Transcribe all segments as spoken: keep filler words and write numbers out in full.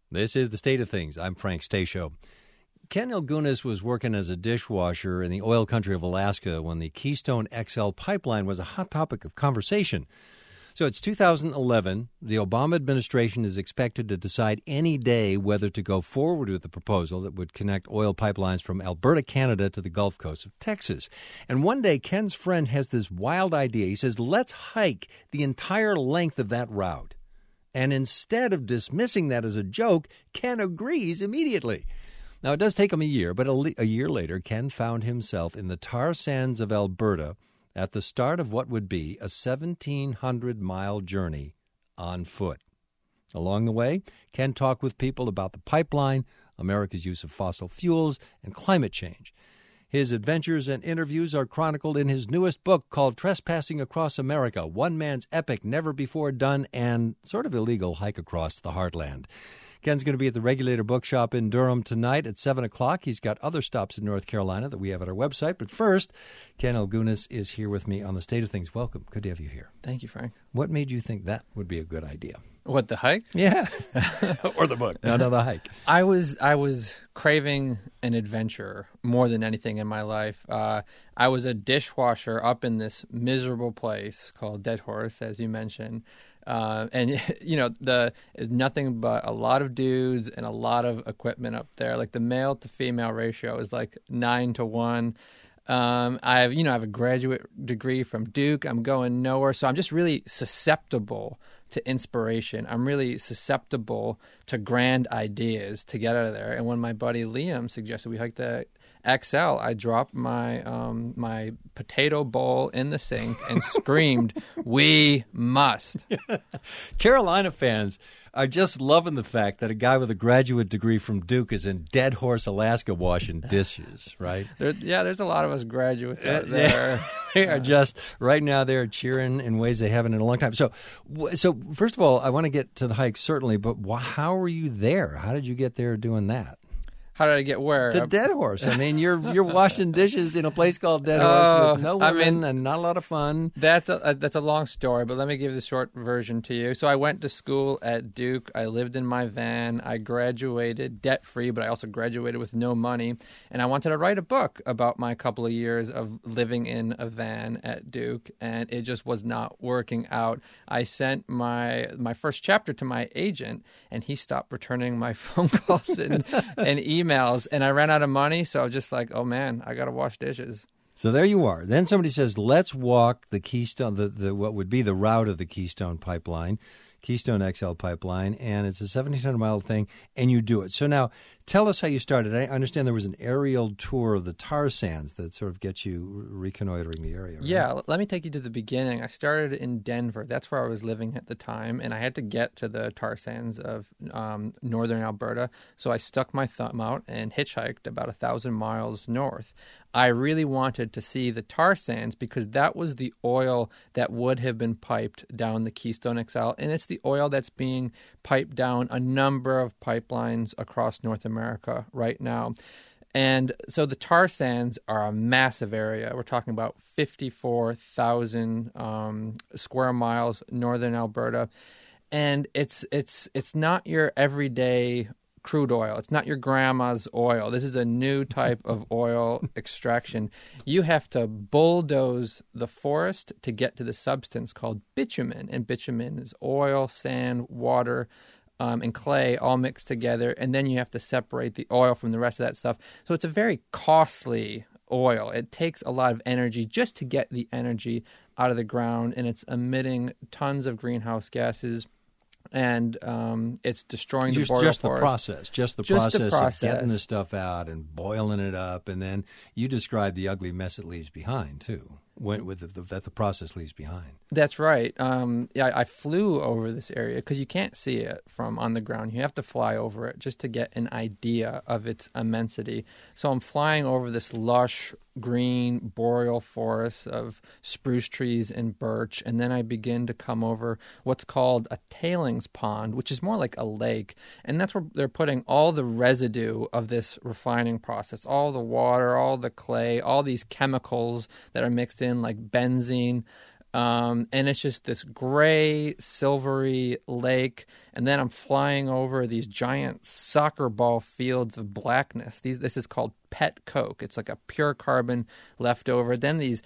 This is The State of Things. I'm Frank Stasio. Ken Ilgunas was working as a dishwasher in the oil country of Alaska when the Keystone X L pipeline was a hot topic of conversation. So it's two thousand eleven. The Obama administration is expected to decide any day whether to go forward with the proposal that would connect oil pipelines from Alberta, Canada to the Gulf Coast of Texas. And one day, Ken's friend has this wild idea. He says, let's hike the entire length of that route. And instead of dismissing that as a joke, Ken agrees immediately. Now, it does take him a year, but a, le- a year later, Ken found himself in the tar sands of Alberta at the start of what would be a seventeen hundred mile journey on foot. Along the way, Ken talked with people about the pipeline, America's use of fossil fuels, and climate change. His adventures and interviews are chronicled in his newest book called Trespassing Across America, one man's epic, never-before-done, and sort of illegal hike across the heartland. Ken's going to be at the Regulator Bookshop in Durham tonight at seven o'clock. He's got other stops in North Carolina that we have at our website. But first, Ken Ilgunas is here with me on The State of Things. Welcome. Good to have you here. Thank you, Frank. What made you think that would be a good idea? What, the hike? Yeah. Or the book. No, no, the hike. I was I was craving an adventure more than anything in my life. Uh, I was a dishwasher up in this miserable place called Dead Horse, as you mentioned. Uh, and, you know, the nothing but a lot of dudes and a lot of equipment up there. Like the male to female ratio is like nine to one. Um, I have, you know, I have a graduate degree from Duke. I'm going nowhere. So I'm just really susceptible to inspiration. I'm really susceptible to grand ideas to get out of there. And when my buddy Liam suggested we hike the X L, I dropped my um, my potato bowl in the sink and screamed, "We must!" Carolina fans are just loving the fact that a guy with a graduate degree from Duke is in Dead Horse, Alaska, washing dishes, right? There, yeah, there's a lot of us graduates out there. They are just, right now, they're cheering in ways they haven't in a long time. So, so first of all, I want to get to the hike, certainly, but wh- how were you there? How did you get there doing that? How did I get where? The Dead Horse. I mean, you're you're washing dishes in a place called Dead Horse uh, with no women I mean, and not a lot of fun. That's a, a that's a long story, but let me give the short version to you. So I went to school at Duke. I lived in my van. I graduated debt-free, but I also graduated with no money. And I wanted to write a book about my couple of years of living in a van at Duke, and it just was not working out. I sent my my first chapter to my agent, and he stopped returning my phone calls and, and emails. Emails, and I ran out of money, so I was just like, oh man, I got to wash dishes. So there you are. Then somebody says, let's walk the Keystone, the, the what would be the route of the Keystone Pipeline, Keystone X L Pipeline, and it's a seventeen hundred mile thing, and you do it. So now, tell us how you started. I understand there was an aerial tour of the tar sands that sort of gets you reconnoitering the area, right? Yeah, let me take you to the beginning. I started in Denver. That's where I was living at the time, and I had to get to the tar sands of um, northern Alberta, so I stuck my thumb out and hitchhiked about a thousand miles north. I really wanted to see the tar sands because that was the oil that would have been piped down the Keystone X L, and it's the oil that's being piped down a number of pipelines across North America right now. And so the tar sands are a massive area. We're talking about fifty-four thousand um, square miles northern Alberta, and it's it's it's not your everyday crude oil. It's not your grandma's oil. This is a new type of oil extraction. You have to bulldoze the forest to get to the substance called bitumen. And bitumen is oil, sand, water, um, and clay all mixed together. And then you have to separate the oil from the rest of that stuff. So it's a very costly oil. It takes a lot of energy just to get the energy out of the ground. And it's emitting tons of greenhouse gases. And um, it's destroying just, the boreal just the forest. process, just the just process, the process of getting the stuff out and boiling it up, and then you describe the ugly mess it leaves behind too. When, with the, the, that the process leaves behind. That's right. Um, yeah, I flew over this area because you can't see it from on the ground. You have to fly over it just to get an idea of its immensity. So I'm flying over this lush, green, boreal forest of spruce trees and birch, and then I begin to come over what's called a tailings pond, which is more like a lake, and that's where they're putting all the residue of this refining process, all the water, all the clay, all these chemicals that are mixed in, like benzene, Um, and it's just this gray, silvery lake. And then I'm flying over these giant soccer ball fields of blackness. These, this is called pet coke. It's like a pure carbon leftover. Then these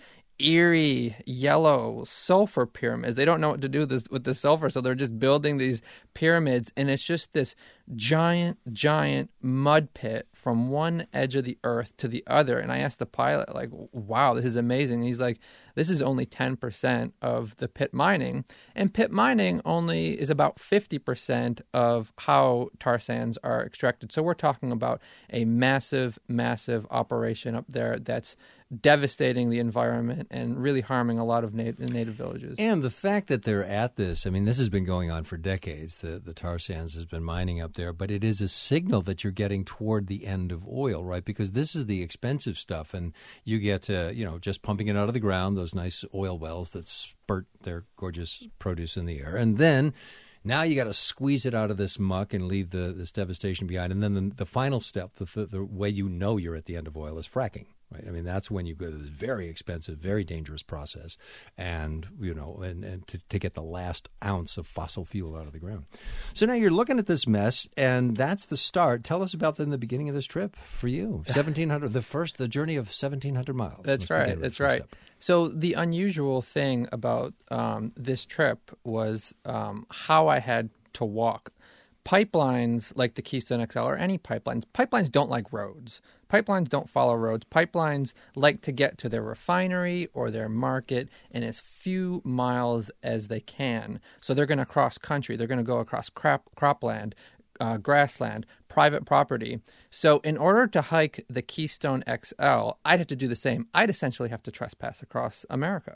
eerie yellow sulfur pyramids. They don't know what to do with this, with the sulfur, so they're just building these pyramids, and it's just this giant, giant mud pit from one edge of the earth to the other. And I asked the pilot, like, wow, this is amazing. And he's like, this is only ten percent of the pit mining. And pit mining only is about fifty percent of how tar sands are extracted. So we're talking about a massive, massive operation up there that's devastating the environment and really harming a lot of native, native villages. And the fact that they're at this, I mean, this has been going on for decades. The, the tar sands has been mining up there, but it is a signal that you're getting toward the end of oil, right? Because this is the expensive stuff, and you get, uh, you know, just pumping it out of the ground, those nice oil wells that spurt their gorgeous produce in the air. And then now you got to squeeze it out of this muck and leave the, this devastation behind. And then the, the final step, the, the, the way you know you're at the end of oil, is fracking. Right. I mean, that's when you go to this very expensive, very dangerous process, and you know, and, and to, to get the last ounce of fossil fuel out of the ground. So now you're looking at this mess, and that's the start. Tell us about then the beginning of this trip for you. seventeen hundred, the first, the journey of seventeen hundred miles. That's right. That's right. Step. So the unusual thing about um, this trip was um, how I had to walk. Pipelines like the Keystone X L or any pipelines, pipelines don't like roads. Pipelines don't follow roads. Pipelines like to get to their refinery or their market in as few miles as they can. So they're going to cross country. They're going to go across crop, cropland, uh, grassland, private property. So in order to hike the Keystone X L, I'd have to do the same. I'd essentially have to trespass across America.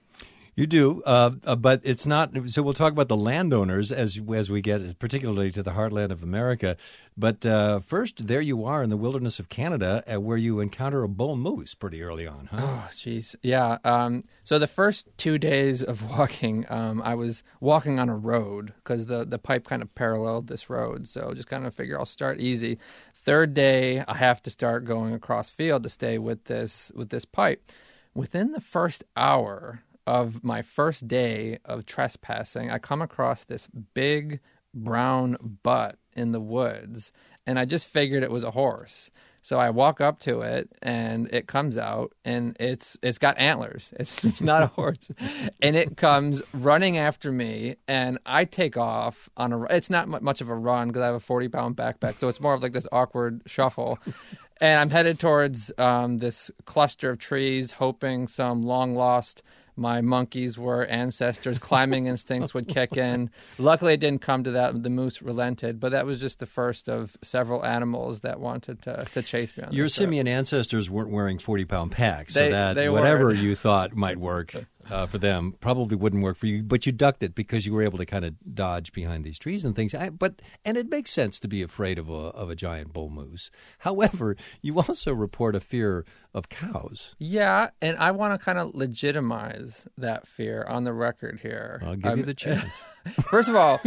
You do, uh, uh, but it's not. So we'll talk about the landowners as as we get, particularly to the heartland of America. But uh, first, there you are in the wilderness of Canada, uh, where you encounter a bull moose pretty early on, huh? Oh, jeez, yeah. Um, so the first two days of walking, um, I was walking on a road because the the pipe kind of paralleled this road. So just kind of figure I'll start easy. Third day, I have to start going across field to stay with this with this pipe. Within the first hour of my first day of trespassing, I come across this big brown butt in the woods, and I just figured it was a horse. So I walk up to it, and it comes out, and it's it's got antlers. It's, it's not a horse. And it comes running after me, and I take off on a – it's not much of a run because I have a forty-pound backpack, so it's more of like this awkward shuffle. And I'm headed towards um, this cluster of trees, hoping some long-lost – my monkeys were ancestors, climbing instincts would kick in. Luckily, it didn't come to that. The moose relented, but that was just the first of several animals that wanted to, to chase me on Your this trip. simian ancestors weren't wearing forty-pound packs, so They- that they whatever weren't. you thought might work uh, for them probably wouldn't work for you, but you ducked it because you were able to kind of dodge behind these trees and things. I, but and it makes sense to be afraid of a of a giant bull moose. However, you also report a fear of cows. Yeah, and I want to kind of legitimize that fear on the record here. I'll give Um, you the chance. First of all,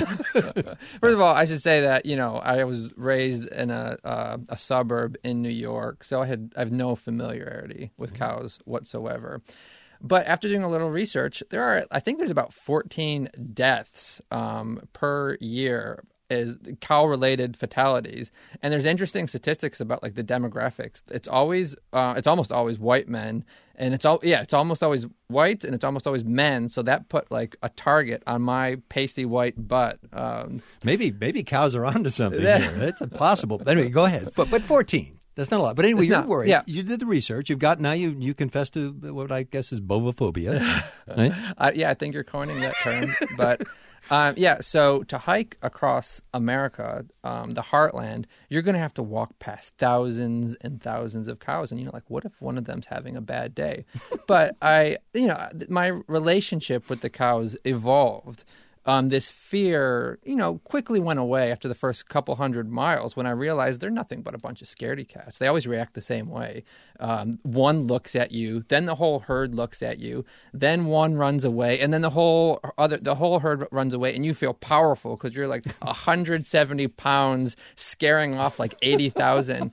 first of all, I should say that you know I was raised in a uh, a suburb in New York, so I had I have no familiarity with cows whatsoever. But after doing a little research, there are I think there's about fourteen deaths um, per year is cow-related fatalities, and there's interesting statistics about like the demographics. It's always, uh, it's almost always white men, and it's all yeah, it's almost always white, and it's almost always men. So that put like a target on my pasty white butt. Um, Maybe maybe cows are onto something here. It's possible. Anyway, go ahead. But, but fourteen. That's not a lot. But anyway, It's you're not, worried. yeah. You did the research. You've got now you you confess to what I guess is bovophobia. Right? I, yeah, I think you're coining that term. But um, yeah, so to hike across America, um, the heartland, you're going to have to walk past thousands and thousands of cows. And, you know, like, what if one of them's having a bad day? But I, you know, my relationship with the cows evolved. Um, this fear, you know, quickly went away after the first couple hundred miles when I realized they're nothing but a bunch of scaredy cats. They always react the same way. Um, one looks at you, then the whole herd looks at you, then one runs away, and then the whole other the whole herd runs away, and you feel powerful because you're like one hundred seventy pounds, scaring off like eighty thousand.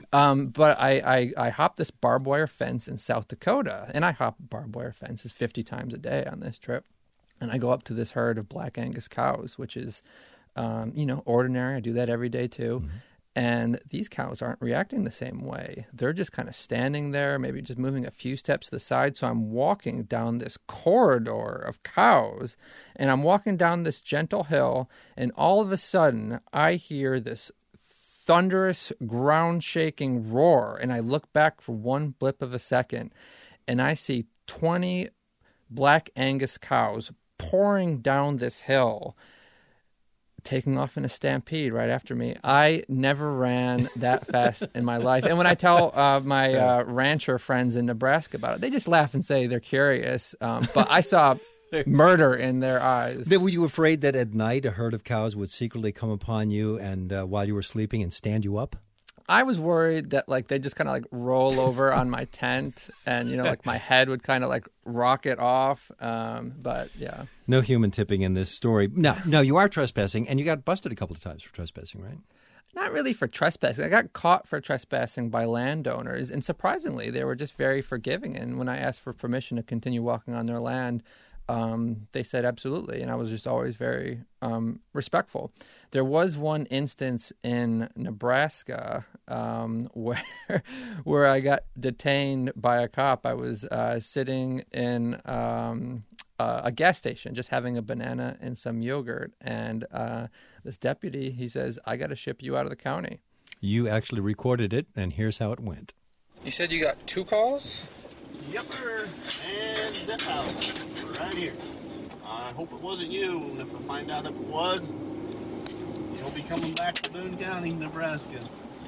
Um, but I, I, I hopped this barbed wire fence in South Dakota, and I hop barbed wire fences fifty times a day on this trip. And I go up to this herd of Black Angus cows, which is, um, you know, ordinary. I do that every day too. Mm-hmm. And these cows aren't reacting the same way. They're just kind of standing there, maybe just moving a few steps to the side. So I'm walking down this corridor of cows, and I'm walking down this gentle hill, and all of a sudden I hear this thunderous, ground-shaking roar, and I look back for one blip of a second, and I see twenty Black Angus cows pouring down this hill, taking off in a stampede right after me. I never ran that fast in my life. And when I tell uh, my uh, rancher friends in Nebraska about it, they just laugh and say they're curious. Um, but I saw murder in their eyes. Were you afraid that at night a herd of cows would secretly come upon you and uh, while you were sleeping and stand you up? I was worried that like they just kind of like roll over on my tent, and you know, like my head would kind of like rocket off. Um, but yeah, no human tipping in this story. No, no, you are trespassing, and you got busted a couple of times for trespassing, right? Not really for trespassing. I got caught for trespassing by landowners, and surprisingly, they were just very forgiving. And when I asked for permission to continue walking on their land, Um, they said absolutely, and I was just always very um, respectful. There was one instance in Nebraska um, where where I got detained by a cop. I was uh, sitting in um, uh, a gas station, just having a banana and some yogurt, and uh, this deputy, he says, "I got to ship you out of the county." You actually recorded it, and here's how it went. You said you got two calls? Yep, sir. And this house, right here. I hope it wasn't you, and if I find out if it was, you'll be coming back to Boone County, Nebraska.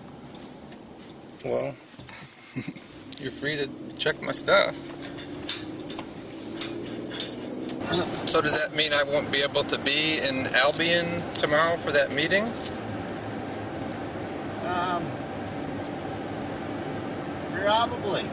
Well, you're free to check my stuff. So does that mean I won't be able to be in Albion tomorrow for that meeting? Um, probably.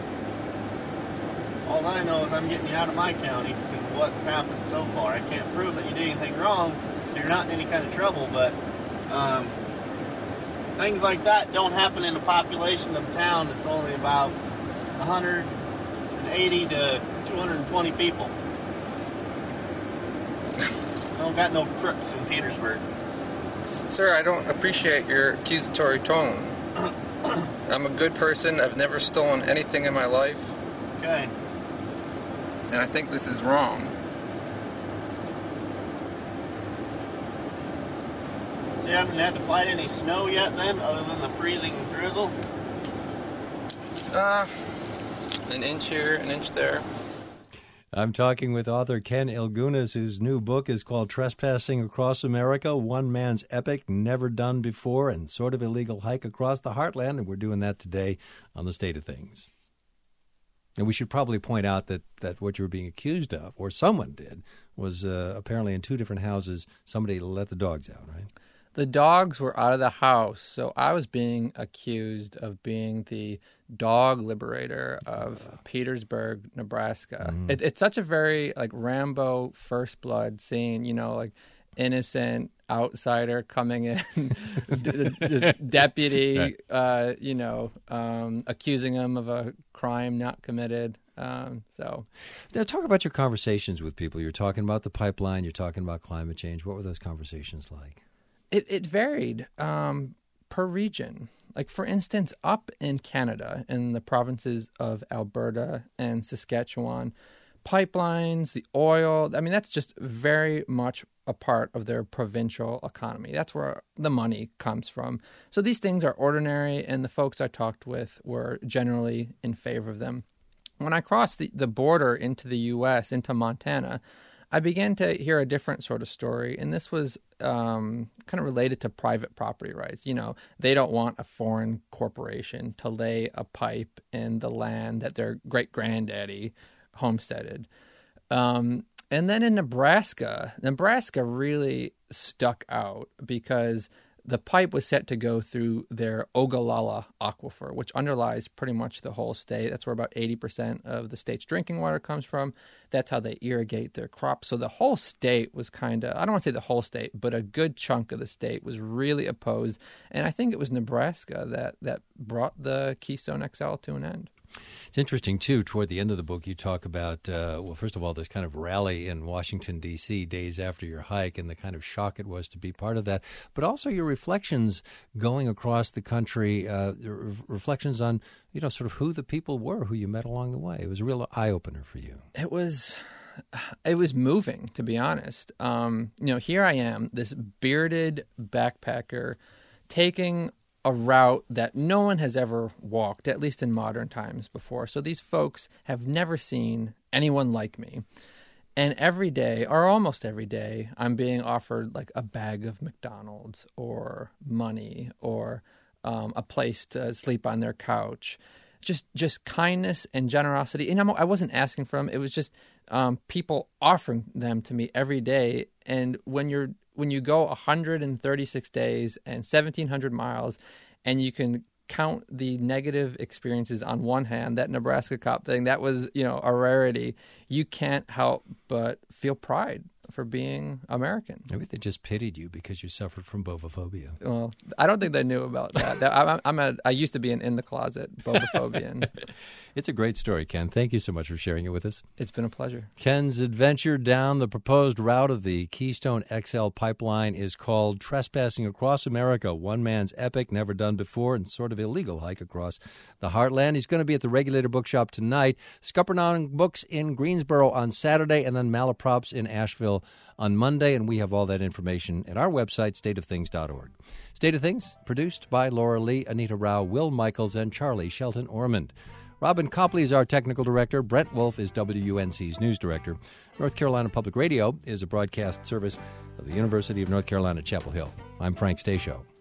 All I know is I'm getting you out of my county because of what's happened so far. I can't prove that you did anything wrong, so you're not in any kind of trouble, but um, things like that don't happen in a population of a town that's only about one hundred eighty to two hundred twenty people. I don't got no crooks in Petersburg. Sir, I don't appreciate your accusatory tone. I'm a good person. I've never stolen anything in my life. Okay. And I think this is wrong. So you haven't had to fight any snow yet then, other than the freezing drizzle? Uh, an inch here, an inch there. I'm talking with author Ken Ilgunas, whose new book is called Trespassing Across America, One Man's Epic, Never Done Before, and Sort of Illegal Hike Across the Heartland, and we're doing that today on The State of Things. And we should probably point out that, that what you were being accused of, or someone did, was uh, apparently in two different houses, somebody let the dogs out, right? The dogs were out of the house, so I was being accused of being the dog liberator of uh, Petersburg, Nebraska. Mm. It, it's such a very, like, Rambo First Blood scene, you know, like, innocent outsider coming in, just deputy, right. uh, you know, um, accusing him of a crime not committed. Um, so, now talk about your conversations with people. You're talking about the pipeline. You're talking about climate change. What were those conversations like? It, it varied um, per region. Like, for instance, up in Canada, in the provinces of Alberta and Saskatchewan, pipelines, the oil, I mean, that's just very much a part of their provincial economy. That's where the money comes from. So these things are ordinary, and the folks I talked with were generally in favor of them. When I crossed the, the border into the U S, into Montana, I began to hear a different sort of story, and this was um, kind of related to private property rights. You know, they don't want a foreign corporation to lay a pipe in the land that their great-granddaddy homesteaded. Um, and then in Nebraska, Nebraska really stuck out because the pipe was set to go through their Ogallala Aquifer, which underlies pretty much the whole state. That's where about eighty percent of the state's drinking water comes from. That's how they irrigate their crops. So the whole state was kind of, I don't want to say the whole state, but a good chunk of the state was really opposed. And I think it was Nebraska that, that brought the Keystone X L to an end. It's interesting, too, toward the end of the book, you talk about, uh, well, first of all, this kind of rally in Washington, D C days after your hike and the kind of shock it was to be part of that, but also your reflections going across the country, uh, re- reflections on, you know, sort of who the people were who you met along the way. It was a real eye-opener for you. It was... It was moving, to be honest. Um, you know, here I am, this bearded backpacker taking a route that no one has ever walked, at least in modern times before. So these folks have never seen anyone like me. And every day, or almost every day, I'm being offered like a bag of McDonald's or money or um, a place to sleep on their couch. Just just kindness and generosity. And I'm, I wasn't asking for them. It was just um, people offering them to me every day. And when you're when you go one hundred thirty-six days and seventeen hundred miles, and you can count the negative experiences on one hand, that Nebraska cop thing, that was, you know, a rarity. You can't help but feel pride for being American. Maybe they just pitied you because you suffered from bovophobia. Well, I don't think they knew about that. that I, I'm a, I used to be an in the closet bovophobian. It's a great story, Ken. Thank you so much for sharing it with us. It's been a pleasure. Ken's adventure down the proposed route of the Keystone X L pipeline is called Trespassing Across America, one man's epic, never done before, and sort of illegal hike across the heartland. He's going to be at the Regulator Bookshop tonight, Scuppernong Books in Greensboro on Saturday, and then Malaprops in Asheville on Monday, and we have all that information at our website, state of things dot org. State of Things, produced by Laura Lee, Anita Rao, Will Michaels, and Charlie Shelton Ormond. Robin Copley is our technical director. Brent Wolf is W U N C's news director. North Carolina Public Radio is a broadcast service of the University of North Carolina, Chapel Hill. I'm Frank Stasio.